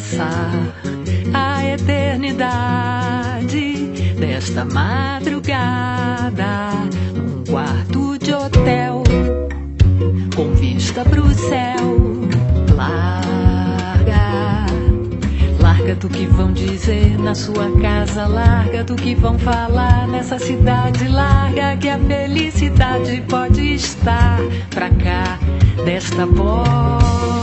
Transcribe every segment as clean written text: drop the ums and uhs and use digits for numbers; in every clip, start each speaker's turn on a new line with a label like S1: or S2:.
S1: passar a eternidade desta madrugada num quarto de hotel com vista pro céu. Larga do que vão dizer na sua casa, larga do que vão falar nessa cidade, larga que a felicidade pode estar pra cá desta porta.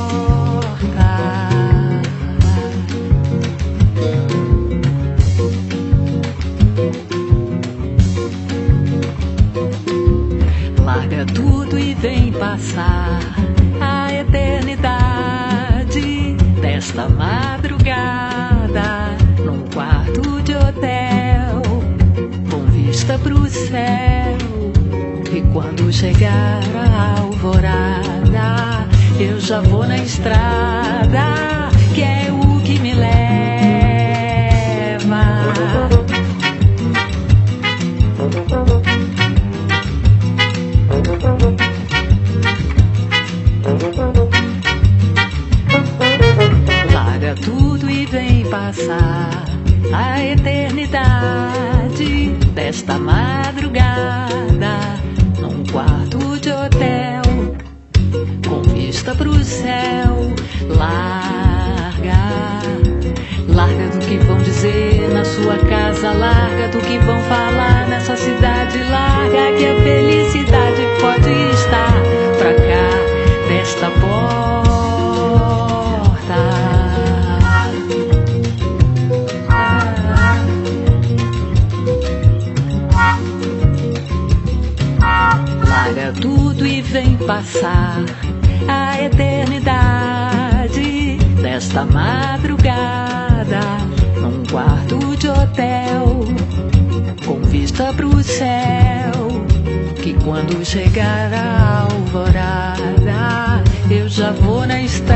S1: Larga tudo e vem passar a eternidade desta madrugada num quarto de hotel com vista pro céu. E quando chegar a alvorada eu já vou na estrada, que é o que me leva. Larga tudo e vem passar a eternidade desta madrugada num quarto de hotel com vista pro céu. Larga do que vão dizer na sua casa, larga do que vão falar nessa cidade, larga que a felicidade pode estar pra cá desta porta. Larga tudo e vem passar a eternidade desta madrugada num quarto de hotel com vista pro céu, que quando chegar a alvorada eu já vou na estrada,